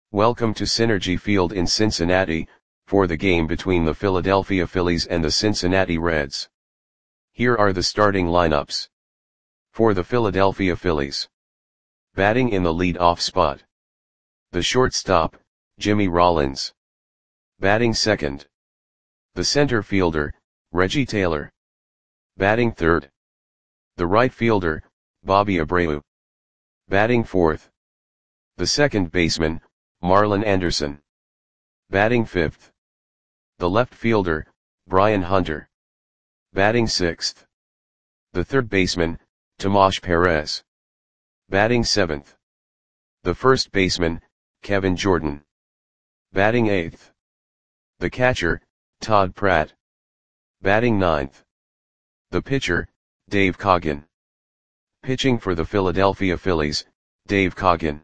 Welcome to Synergy Field in Cincinnati, for the game between the Philadelphia Phillies and the Cincinnati Reds. Here are the starting lineups. For the Philadelphia Phillies. Batting in the lead-off spot. The shortstop, Jimmy Rollins. Batting second. The center fielder, Reggie Taylor. Batting third. The right fielder, Bobby Abreu. Batting fourth. The second baseman, Marlon Anderson. Batting fifth. The left fielder, Brian Hunter. Batting sixth. The third baseman, Tomas Perez. Batting seventh. The first baseman, Kevin Jordan. Batting eighth. The catcher, Todd Pratt. Batting ninth. The pitcher, Dave Coggin. Pitching for the Philadelphia Phillies, Dave Coggin.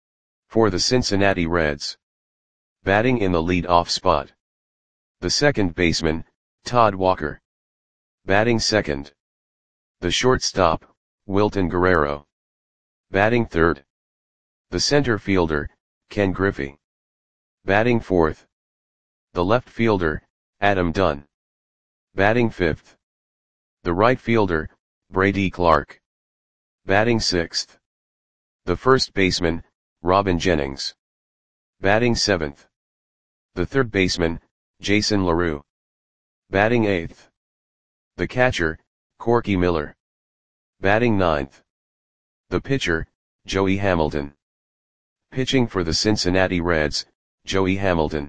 For the Cincinnati Reds. Batting in the lead-off spot. The second baseman, Todd Walker. Batting second. The shortstop, Wilton Guerrero. Batting third. The center fielder, Ken Griffey. Batting fourth. The left fielder, Adam Dunn. Batting fifth. The right fielder, Brady Clark. Batting sixth. The first baseman, Robin Jennings. Batting seventh. The third baseman, Jason LaRue. Batting eighth. The catcher, Corky Miller. Batting ninth. The pitcher, Joey Hamilton. Pitching for the Cincinnati Reds, Joey Hamilton.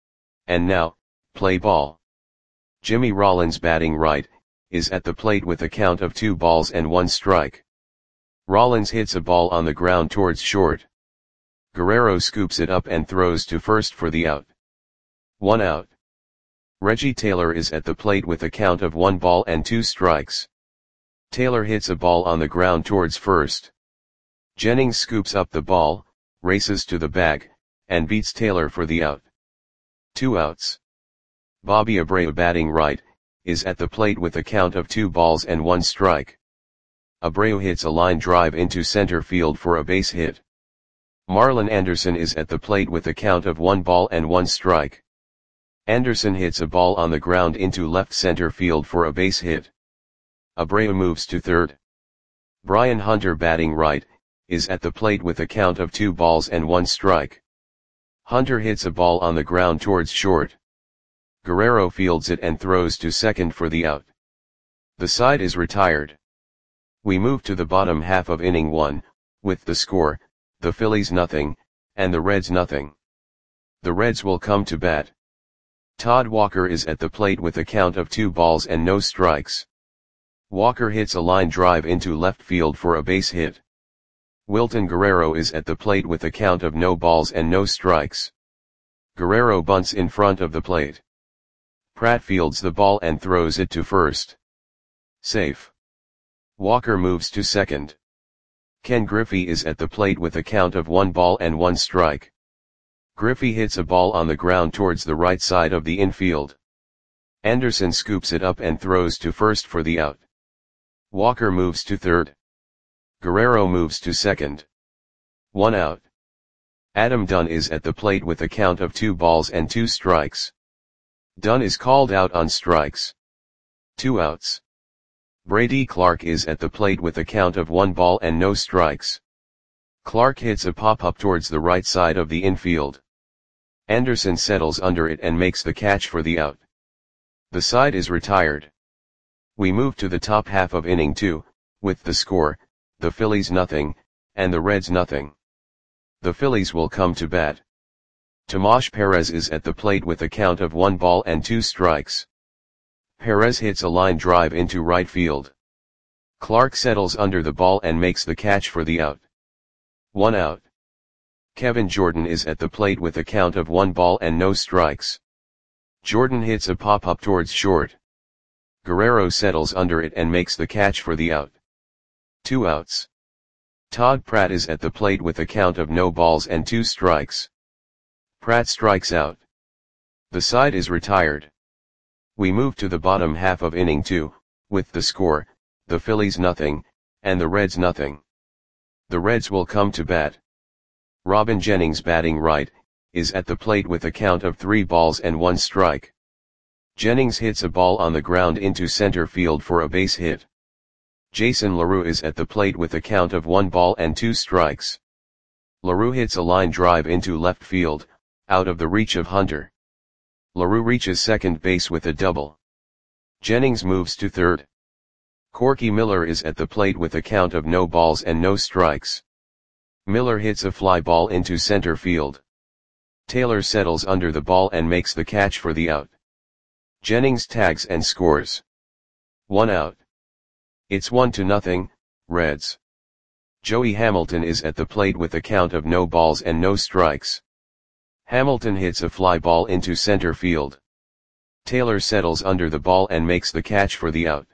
And now, play ball. Jimmy Rollins batting right, is at the plate with a count of 2 balls and 1 strike. Rollins hits a ball on the ground towards short. Guerrero scoops it up and throws to first for the out. 1 out. Reggie Taylor is at the plate with a count of 1 ball and 2 strikes. Taylor hits a ball on the ground towards first. Jennings scoops up the ball, races to the bag, and beats Taylor for the out. 2 outs. Bobby Abreu batting right, is at the plate with a count of 2 balls and 1 strike. Abreu hits a line drive into center field for a base hit. Marlon Anderson is at the plate with a count of 1 ball and 1 strike. Anderson hits a ball on the ground into left center field for a base hit. Abreu moves to third. Brian Hunter batting right, is at the plate with a count of 2 balls and 1 strike. Hunter hits a ball on the ground towards short. Guerrero fields it and throws to second for the out. The side is retired. We move to the bottom half of inning 1, with the score, the Phillies nothing, and the Reds nothing. The Reds will come to bat. Todd Walker is at the plate with a count of 2 balls and no strikes. Walker hits a line drive into left field for a base hit. Wilton Guerrero is at the plate with a count of no balls and no strikes. Guerrero bunts in front of the plate. Pratt fields the ball and throws it to first. Safe. Walker moves to second. Ken Griffey is at the plate with a count of 1 ball and 1 strike. Griffey hits a ball on the ground towards the right side of the infield. Anderson scoops it up and throws to first for the out. Walker moves to third. Guerrero moves to second. 1 out. Adam Dunn is at the plate with a count of 2 balls and 2 strikes. Dunn is called out on strikes. 2 outs. Brady Clark is at the plate with a count of 1 ball and no strikes. Clark hits a pop-up towards the right side of the infield. Anderson settles under it and makes the catch for the out. The side is retired. We move to the top half of inning 2, with the score, the Phillies nothing, and the Reds nothing. The Phillies will come to bat. Tomas Perez is at the plate with a count of 1 ball and 2 strikes. Perez hits a line drive into right field. Clark settles under the ball and makes the catch for the out. 1 out. Kevin Jordan is at the plate with a count of 1 ball and no strikes. Jordan hits a pop-up towards short. Guerrero settles under it and makes the catch for the out. 2 outs. Todd Pratt is at the plate with a count of no balls and 2 strikes. Pratt strikes out. The side is retired. We move to the bottom half of inning 2, with the score, the Phillies nothing, and the Reds nothing. The Reds will come to bat. Robin Jennings batting right, is at the plate with a count of 3 balls and 1 strike. Jennings hits a ball on the ground into center field for a base hit. Jason LaRue is at the plate with a count of 1 ball and 2 strikes. LaRue hits a line drive into left field, out of the reach of Hunter. LaRue reaches second base with a double. Jennings moves to third. Corky Miller is at the plate with a count of no balls and no strikes. Miller hits a fly ball into center field. Taylor settles under the ball and makes the catch for the out. Jennings tags and scores. 1 out. It's 1-0, Reds. Joey Hamilton is at the plate with a count of no balls and no strikes. Hamilton hits a fly ball into center field. Taylor settles under the ball and makes the catch for the out.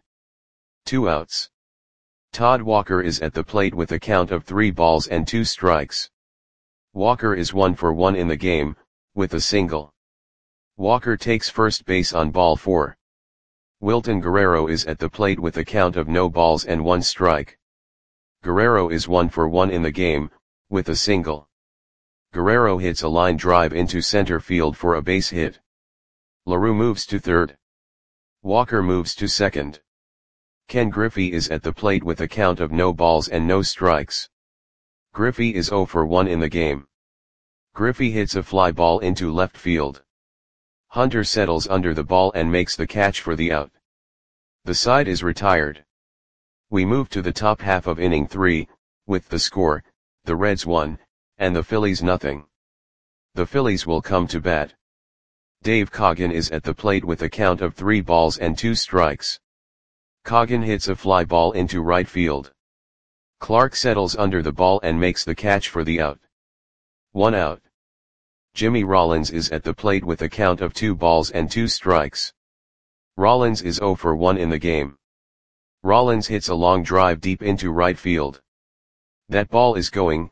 2 outs. Todd Walker is at the plate with a count of 3 balls and 2 strikes. Walker is 1 for 1 in the game, with a single. Walker takes first base on ball 4. Wilton Guerrero is at the plate with a count of no balls and 1 strike. Guerrero is 1 for 1 in the game, with a single. Guerrero hits a line drive into center field for a base hit. LaRue moves to third. Walker moves to second. Ken Griffey is at the plate with a count of no balls and no strikes. Griffey is 0 for 1 in the game. Griffey hits a fly ball into left field. Hunter settles under the ball and makes the catch for the out. The side is retired. We move to the top half of inning 3, with the score, the Reds 1, and the Phillies 0. The Phillies will come to bat. Dave Coggin is at the plate with a count of 3 balls and 2 strikes. Coggin hits a fly ball into right field. Clark settles under the ball and makes the catch for the out. 1 out. Jimmy Rollins is at the plate with a count of 2 balls and 2 strikes. Rollins is 0 for 1 in the game. Rollins hits a long drive deep into right field. That ball is gone.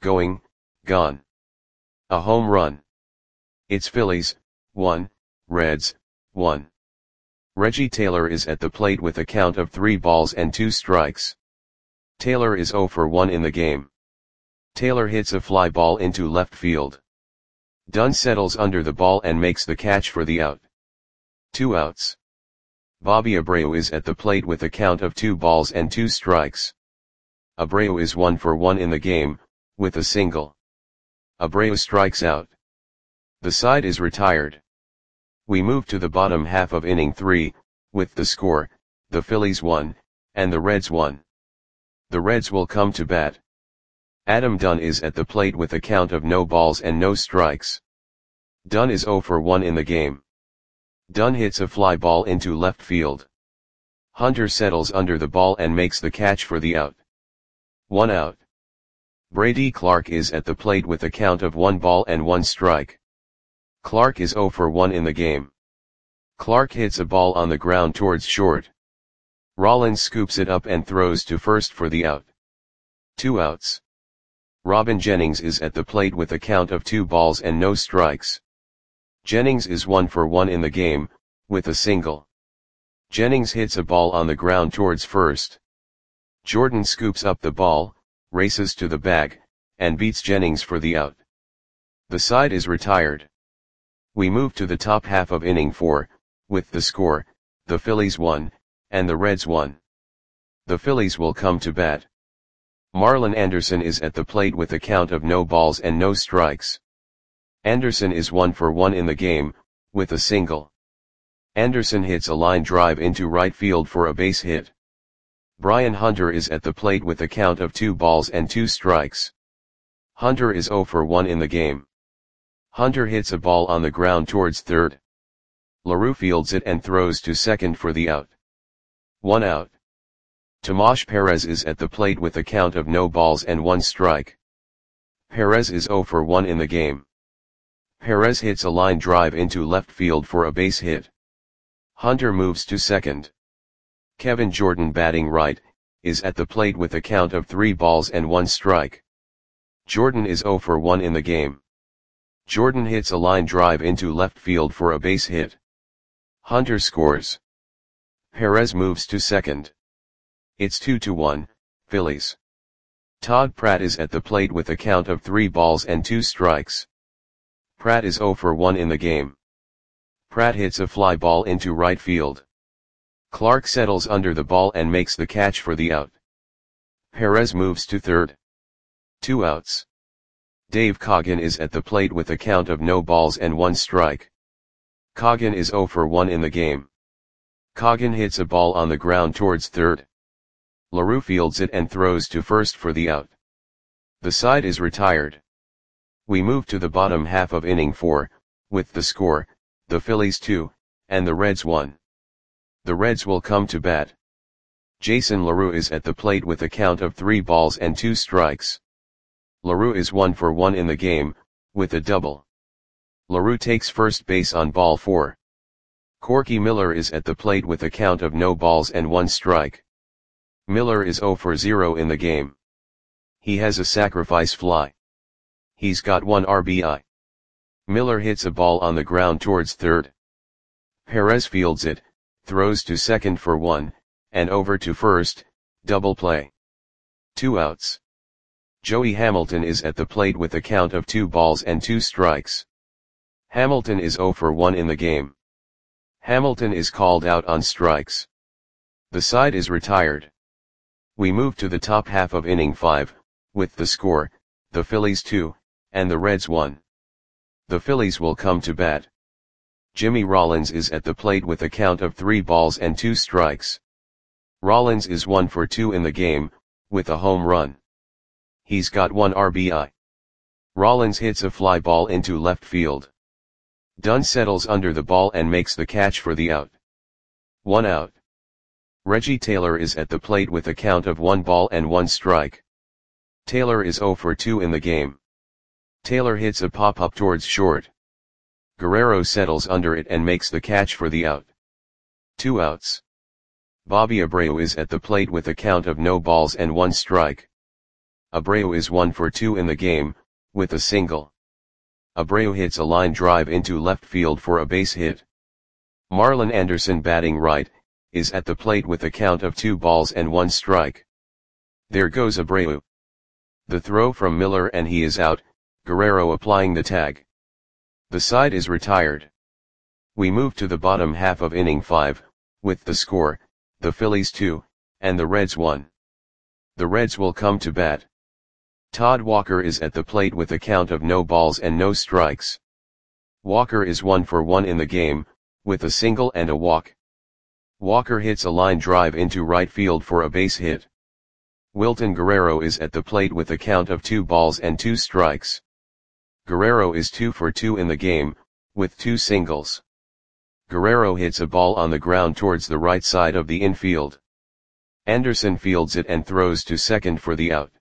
A home run. It's Phillies, 1, Reds, 1. Reggie Taylor is at the plate with a count of 3 balls and 2 strikes. Taylor is 0 for 1 in the game. Taylor hits a fly ball into left field. Dunn settles under the ball and makes the catch for the out. 2 outs. Bobby Abreu is at the plate with a count of 2 balls and 2 strikes. Abreu is 1 for 1 in the game, with a single. Abreu strikes out. The side is retired. We move to the bottom half of inning 3, with the score, the Phillies 1, and the Reds 1. The Reds will come to bat. Adam Dunn is at the plate with a count of no balls and no strikes. Dunn is 0 for 1 in the game. Dunn hits a fly ball into left field. Hunter settles under the ball and makes the catch for the out. 1 out. Brady Clark is at the plate with a count of 1 ball and 1 strike. Clark is 0 for 1 in the game. Clark hits a ball on the ground towards short. Rollins scoops it up and throws to first for the out. 2 outs. Robin Jennings is at the plate with a count of 2 balls and no strikes. Jennings is 1 for 1 in the game, with a single. Jennings hits a ball on the ground towards first. Jordan scoops up the ball, races to the bag, and beats Jennings for the out. The side is retired. We move to the top half of inning 4, with the score, the Phillies 1, and the Reds 1. The Phillies will come to bat. Marlon Anderson is at the plate with a count of no balls and no strikes. Anderson is 1 for 1 in the game, with a single. Anderson hits a line drive into right field for a base hit. Brian Hunter is at the plate with a count of 2 balls and 2 strikes. Hunter is 0 for 1 in the game. Hunter hits a ball on the ground towards third. LaRue fields it and throws to second for the out. 1 out. Tomash Perez is at the plate with a count of no balls and 1 strike. Perez is 0 for 1 in the game. Perez hits a line drive into left field for a base hit. Hunter moves to second. Kevin Jordan, batting right, is at the plate with a count of 3 balls and 1 strike. Jordan is 0 for 1 in the game. Jordan hits a line drive into left field for a base hit. Hunter scores. Perez moves to second. It's 2-1, Phillies. Todd Pratt is at the plate with a count of 3 balls and 2 strikes. Pratt is 0 for 1 in the game. Pratt hits a fly ball into right field. Clark settles under the ball and makes the catch for the out. Perez moves to third. 2 outs. Dave Coggin is at the plate with a count of no balls and 1 strike. Coggin is 0 for 1 in the game. Coggin hits a ball on the ground towards third. LaRue fields it and throws to first for the out. The side is retired. We move to the bottom half of inning 4, with the score, the Phillies 2, and the Reds 1. The Reds will come to bat. Jason LaRue is at the plate with a count of 3 balls and 2 strikes. LaRue is 1 for 1 in the game, with a double. LaRue takes first base on ball 4. Corky Miller is at the plate with a count of no balls and 1 strike. Miller is 0 for 0 in the game. He has a sacrifice fly. He's got 1 RBI. Miller hits a ball on the ground towards third. Perez fields it, throws to second for 1, and over to first, double play. 2 outs. Joey Hamilton is at the plate with a count of 2 balls and 2 strikes. Hamilton is 0 for 1 in the game. Hamilton is called out on strikes. The side is retired. We move to the top half of inning 5, with the score, the Phillies 2, and the Reds 1. The Phillies will come to bat. Jimmy Rollins is at the plate with a count of 3 balls and 2 strikes. Rollins is 1 for 2 in the game, with a home run. He's got 1 RBI. Rollins hits a fly ball into left field. Dunn settles under the ball and makes the catch for the out. 1 out. Reggie Taylor is at the plate with a count of 1 ball and 1 strike. Taylor is 0 for 2 in the game. Taylor hits a pop-up towards short. Guerrero settles under it and makes the catch for the out. 2 outs. Bobby Abreu is at the plate with a count of no balls and 1 strike. Abreu is 1 for 2 in the game, with a single. Abreu hits a line drive into left field for a base hit. Marlon Anderson, batting right, is at the plate with a count of 2 balls and 1 strike. There goes Abreu. The throw from Miller and he is out, Guerrero applying the tag. The side is retired. We move to the bottom half of inning 5, with the score, the Phillies 2, and the Reds 1. The Reds will come to bat. Todd Walker is at the plate with a count of no balls and no strikes. Walker is 1 for 1 in the game, with a single and a walk. Walker hits a line drive into right field for a base hit. Wilton Guerrero is at the plate with a count of 2 balls and 2 strikes. Guerrero is 2 for 2 in the game, with 2 singles. Guerrero hits a ball on the ground towards the right side of the infield. Anderson fields it and throws to second for the out.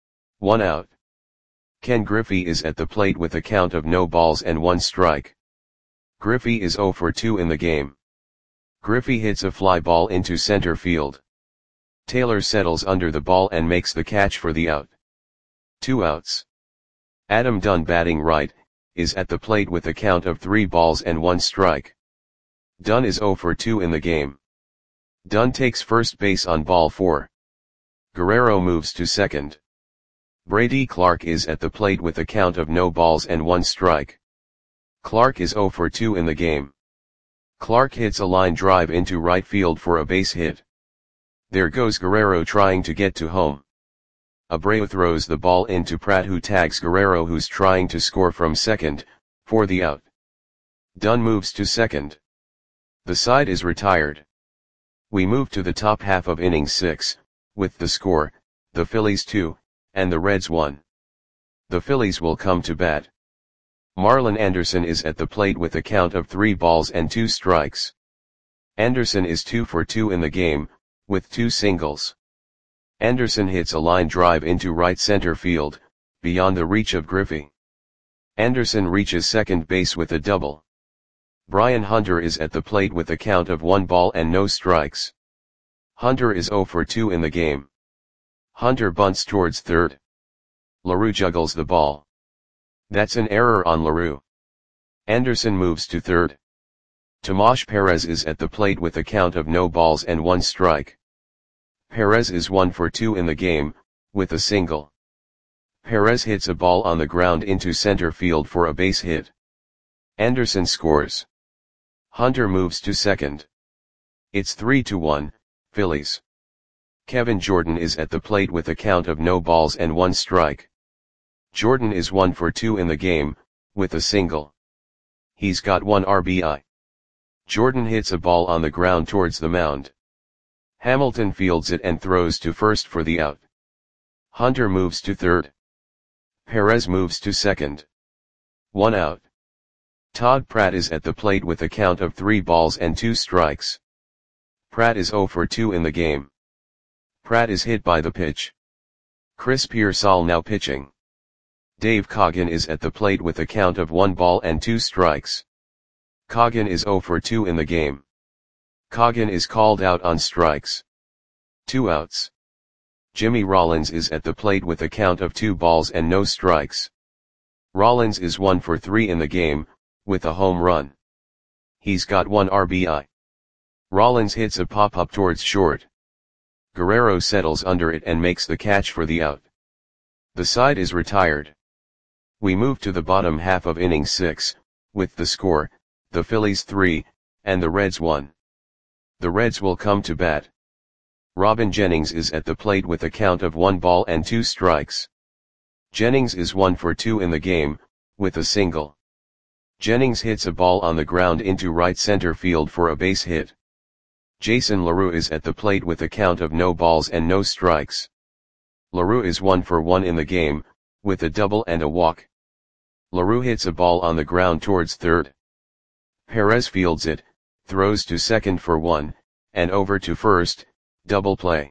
1 out. Ken Griffey is at the plate with a count of no balls and 1 strike. Griffey is 0 for 2 in the game. Griffey hits a fly ball into center field. Taylor settles under the ball and makes the catch for the out. 2 outs. Adam Dunn, batting right, is at the plate with a count of 3 balls and 1 strike. Dunn is 0 for 2 in the game. Dunn takes first base on ball 4. Guerrero moves to second. Brady Clark is at the plate with a count of no balls and 1 strike. Clark is 0 for 2 in the game. Clark hits a line drive into right field for a base hit. There goes Guerrero trying to get to home. Abreu throws the ball into Pratt, who tags Guerrero, who's trying to score from second, for the out. Dunn moves to second. The side is retired. We move to the top half of inning 6, with the score, the Phillies 2, and the Reds 1. The Phillies will come to bat. Marlon Anderson is at the plate with a count of 3 balls and 2 strikes. Anderson is 2 for 2 in the game, with 2 singles. Anderson hits a line drive into right center field, beyond the reach of Griffey. Anderson reaches second base with a double. Brian Hunter is at the plate with a count of 1 ball and no strikes. Hunter is 0 for 2 in the game. Hunter bunts towards third. LaRue juggles the ball. That's an error on LaRue. Anderson moves to third. Tomasz Perez is at the plate with a count of no balls and 1 strike. Perez is 1 for 2 in the game, with a single. Perez hits a ball on the ground into center field for a base hit. Anderson scores. Hunter moves to second. It's 3-1, Phillies. Kevin Jordan is at the plate with a count of no balls and 1 strike. Jordan is 1 for 2 in the game, with a single. He's got 1 RBI. Jordan hits a ball on the ground towards the mound. Hamilton fields it and throws to first for the out. Hunter moves to third. Perez moves to second. 1 out. Todd Pratt is at the plate with a count of 3 balls and 2 strikes. Pratt is 0 for 2 in the game. Pratt is hit by the pitch. Chris Pearsall now pitching. Dave Coggin is at the plate with a count of 1 ball and 2 strikes. Coggin is 0 for 2 in the game. Coggin is called out on strikes. 2 outs. Jimmy Rollins is at the plate with a count of 2 balls and no strikes. Rollins is 1 for 3 in the game, with a home run. He's got 1 RBI. Rollins hits a pop-up towards short. Guerrero settles under it and makes the catch for the out. The side is retired. We move to the bottom half of inning 6, with the score, the Phillies 3, and the Reds 1. The Reds will come to bat. Robin Jennings is at the plate with a count of 1 ball and 2 strikes. Jennings is 1 for 2 in the game, with a single. Jennings hits a ball on the ground into right center field for a base hit. Jason LaRue is at the plate with a count of no balls and no strikes. LaRue is 1 for 1 in the game, with a double and a walk. LaRue hits a ball on the ground towards third. Perez fields it, throws to second for 1, and over to first, double play.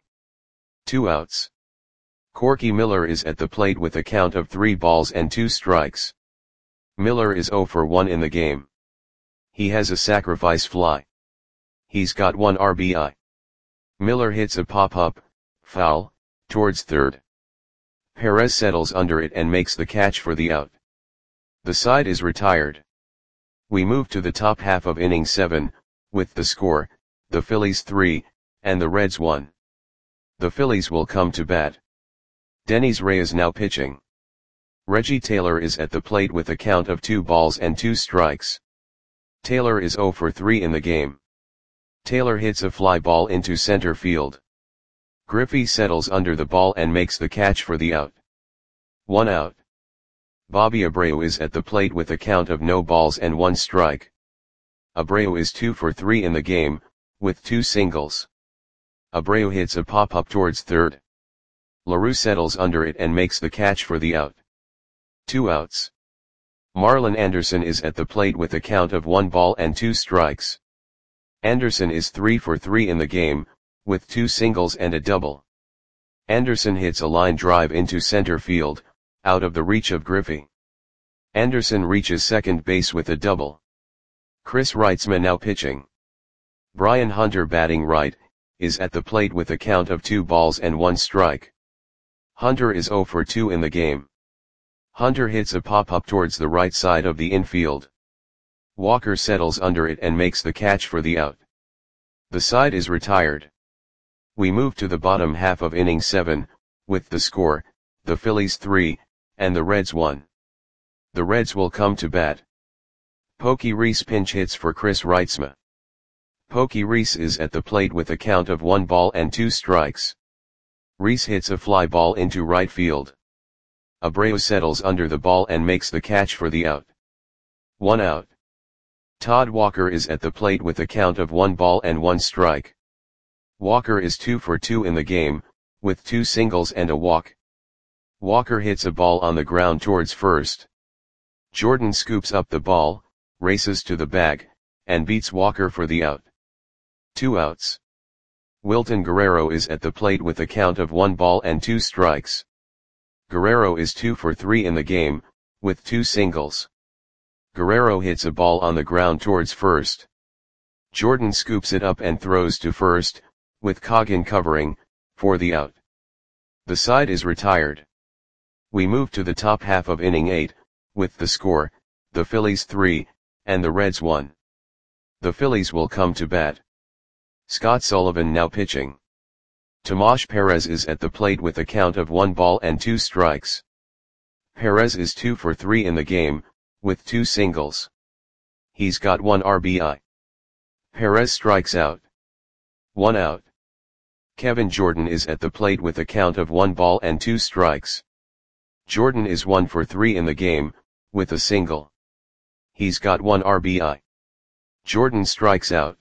2 outs. Corky Miller is at the plate with a count of 3 balls and 2 strikes. Miller is 0 for 1 in the game. He has a sacrifice fly. He's got 1 RBI. Miller hits a pop-up, foul, towards third. Perez settles under it and makes the catch for the out. The side is retired. We move to the top half of inning 7, with the score, the Phillies 3, and the Reds 1. The Phillies will come to bat. Denys Reyes now pitching. Reggie Taylor is at the plate with a count of 2 balls and 2 strikes. Taylor is 0 for 3 in the game. Taylor hits a fly ball into center field. Griffey settles under the ball and makes the catch for the out. 1 out. Bobby Abreu is at the plate with a count of no balls and 1 strike. Abreu is 2 for 3 in the game, with 2 singles. Abreu hits a pop-up towards third. LaRue settles under it and makes the catch for the out. 2 outs. Marlon Anderson is at the plate with a count of 1 ball and 2 strikes. Anderson is 3 for 3 in the game, with 2 singles and a double. Anderson hits a line drive into center field, out of the reach of Griffey. Anderson reaches second base with a double. Chris Reitzman now pitching. Brian Hunter batting right, is at the plate with a count of 2 balls and 1 strike. Hunter is 0 for 2 in the game. Hunter hits a pop-up towards the right side of the infield. Walker settles under it and makes the catch for the out. The side is retired. We move to the bottom half of inning 7, with the score, the Phillies 3, and the Reds 1. The Reds will come to bat. Pokey Reese pinch hits for Chris Reitzman. Pokey Reese is at the plate with a count of 1 ball and 2 strikes. Reese hits a fly ball into right field. Abreu settles under the ball and makes the catch for the out. 1 out. Todd Walker is at the plate with a count of 1 ball and 1 strike. Walker is 2 for 2 in the game, with 2 singles and a walk. Walker hits a ball on the ground towards first. Jordan scoops up the ball, races to the bag, and beats Walker for the out. 2 outs. Wilton Guerrero is at the plate with a count of 1 ball and 2 strikes. Guerrero is 2 for 3 in the game, with 2 singles. Guerrero hits a ball on the ground towards first. Jordan scoops it up and throws to first, with Coggin covering, for the out. The side is retired. We move to the top half of inning 8, with the score, the Phillies 3, and the Reds 1. The Phillies will come to bat. Scott Sullivan now pitching. Tomas Perez is at the plate with a count of 1 ball and 2 strikes. Perez is 2 for 3 in the game, with 2 singles. He's got 1 RBI. Perez strikes out. 1 out. Kevin Jordan is at the plate with a count of 1 ball and 2 strikes. Jordan is 1 for 3 in the game, with a single. He's got 1 RBI. Jordan strikes out.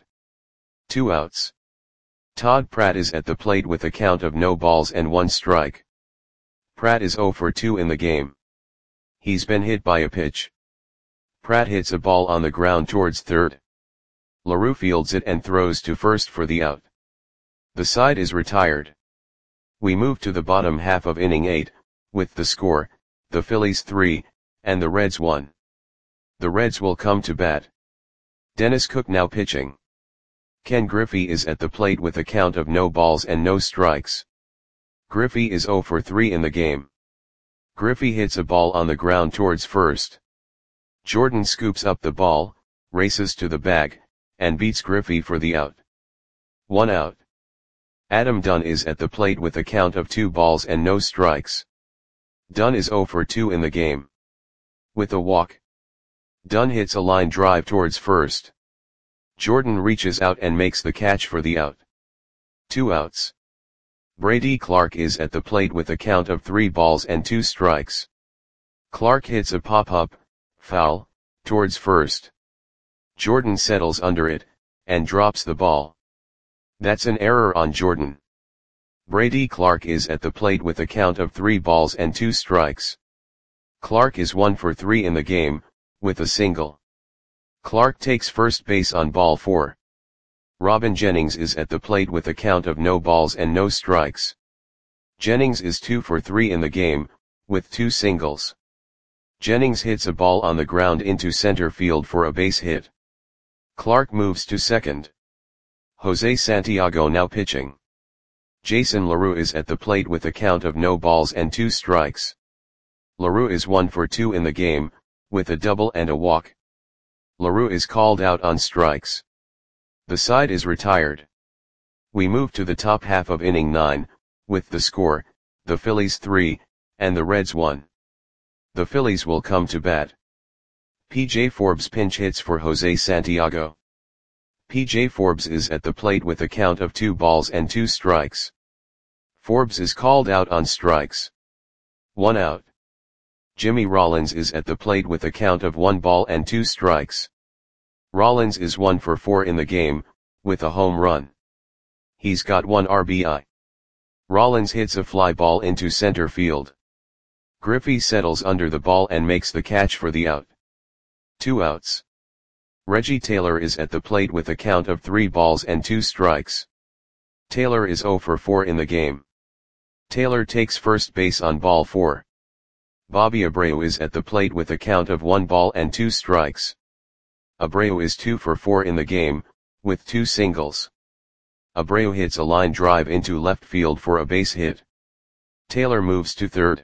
2 outs. Todd Pratt is at the plate with a count of no balls and 1 strike. Pratt is 0 for 2 in the game. He's been hit by a pitch. Pratt hits a ball on the ground towards third. LaRue fields it and throws to first for the out. The side is retired. We move to the bottom half of inning 8, with the score, the Phillies 3, and the Reds 1. The Reds will come to bat. Dennis Cook now pitching. Ken Griffey is at the plate with a count of no balls and no strikes. Griffey is 0 for 3 in the game. Griffey hits a ball on the ground towards first. Jordan scoops up the ball, races to the bag, and beats Griffey for the out. 1 out. Adam Dunn is at the plate with a count of 2 balls and no strikes. Dunn is 0 for 2 in the game. With a walk, Dunn hits a line drive towards first. Jordan reaches out and makes the catch for the out. 2 outs. Brady Clark is at the plate with a count of 3 balls and 2 strikes. Clark hits a pop-up, foul, towards first. Jordan settles under it, and drops the ball. That's an error on Jordan. Brady Clark is at the plate with a count of 3 balls and 2 strikes. Clark is 1 for 3 in the game, with a single. Clark takes first base on ball 4. Robin Jennings is at the plate with a count of no balls and no strikes. Jennings is 2 for 3 in the game, with 2 singles. Jennings hits a ball on the ground into center field for a base hit. Clark moves to second. Jose Santiago now pitching. Jason LaRue is at the plate with a count of no balls and 2 strikes. LaRue is 1 for 2 in the game, with a double and a walk. LaRue is called out on strikes. The side is retired. We move to the top half of inning 9, with the score, the Phillies 3, and the Reds 1. The Phillies will come to bat. P.J. Forbes pinch hits for Jose Santiago. P.J. Forbes is at the plate with a count of 2 balls and 2 strikes. Forbes is called out on strikes. 1 out. Jimmy Rollins is at the plate with a count of 1 ball and 2 strikes. Rollins is 1 for 4 in the game, with a home run. He's got 1 RBI. Rollins hits a fly ball into center field. Griffey settles under the ball and makes the catch for the out. 2 outs. Reggie Taylor is at the plate with a count of 3 balls and 2 strikes. Taylor is 0 for 4 in the game. Taylor takes first base on ball 4. Bobby Abreu is at the plate with a count of 1 ball and 2 strikes. Abreu is 2 for 4 in the game, with 2 singles. Abreu hits a line drive into left field for a base hit. Taylor moves to third.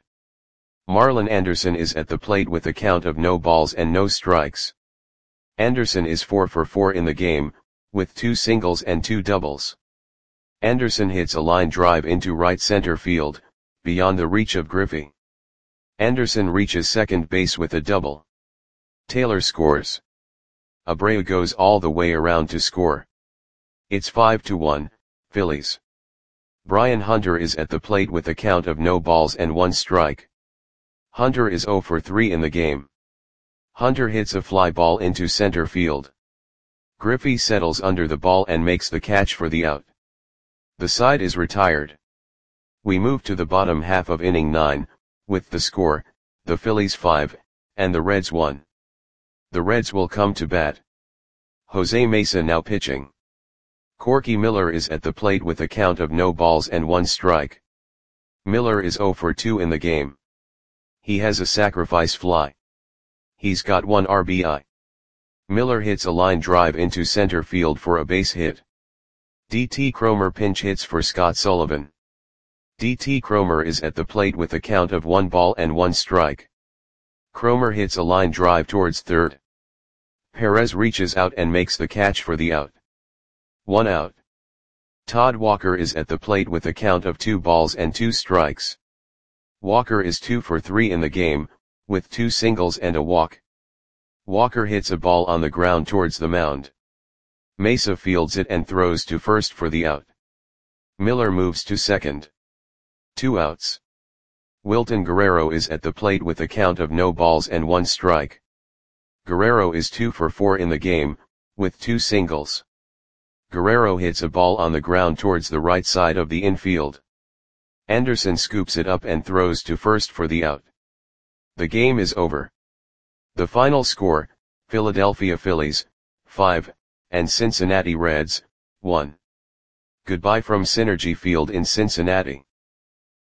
Marlon Anderson is at the plate with a count of no balls and no strikes. Anderson is 4 for 4 in the game, with 2 singles and 2 doubles. Anderson hits a line drive into right center field, beyond the reach of Griffey. Anderson reaches second base with a double. Taylor scores. Abreu goes all the way around to score. It's 5-1, Phillies. Brian Hunter is at the plate with a count of no balls and 1 strike. Hunter is 0 for 3 in the game. Hunter hits a fly ball into center field. Griffey settles under the ball and makes the catch for the out. The side is retired. We move to the bottom half of inning 9, with the score, the Phillies 5, and the Reds 1. The Reds will come to bat. Jose Mesa now pitching. Corky Miller is at the plate with a count of no balls and 1 strike. Miller is 0 for 2 in the game. He has a sacrifice fly. He's got 1 RBI. Miller hits a line drive into center field for a base hit. D.T. Cromer pinch hits for Scott Sullivan. D.T. Cromer is at the plate with a count of 1 ball and 1 strike. Cromer hits a line drive towards third. Perez reaches out and makes the catch for the out. 1 out. Todd Walker is at the plate with a count of 2 balls and 2 strikes. Walker is 2 for 3 in the game, with 2 singles and a walk. Walker hits a ball on the ground towards the mound. Mesa fields it and throws to first for the out. Miller moves to second. 2 outs. Wilton Guerrero is at the plate with a count of no balls and 1 strike. Guerrero is 2 for 4 in the game, with 2 singles. Guerrero hits a ball on the ground towards the right side of the infield. Anderson scoops it up and throws to first for the out. The game is over. The final score, Philadelphia Phillies, 5, and Cincinnati Reds, 1. Goodbye from Synergy Field in Cincinnati.